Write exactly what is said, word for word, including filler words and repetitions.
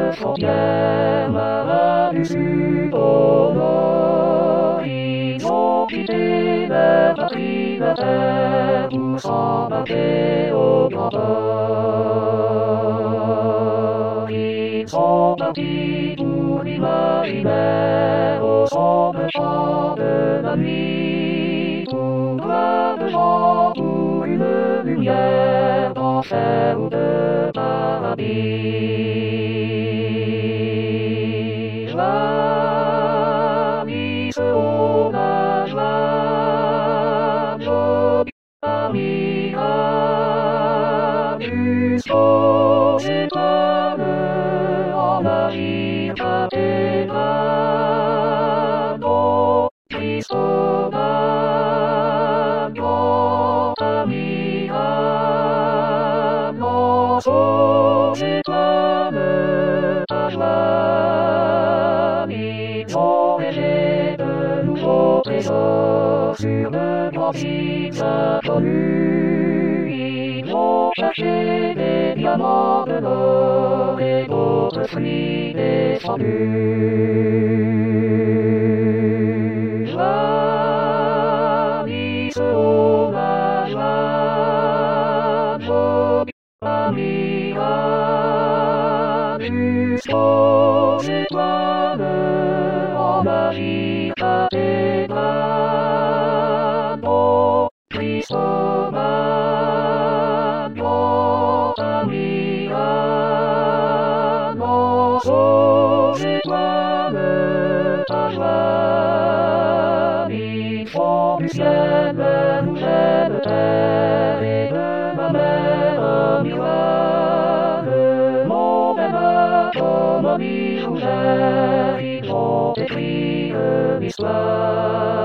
descendièrent là-dessus au nord. Ils ont quitté leur patrie, la terre, pour s'embarquer au grand port. Ils sont partis pour l'imaginaire au sombre champ de la nuit, pour plein de gens, pour une lumière d'enfer ou de paradis. Jadis au nage la jolie Amira, jusqu'aux étoiles en agir cathédrale, nos tristes dames, grand Amira, nos aux étoiles ta joie, ils ont rêvé de nouveaux trésors sur le grand site inconnu. Ils ont cherché des diamants, de l'or et d'autres fruits descendus. Jadis au nage la jolie Amira, jusqu'aux étoiles en magie cathédrale, nos tristes dames, grand Amira, nos aux étoiles ta joie, ils font du ciel la nouvelle terre et de la mer un miroir, le monde aima comme un bijou vert, ils ont écrit l'histoire.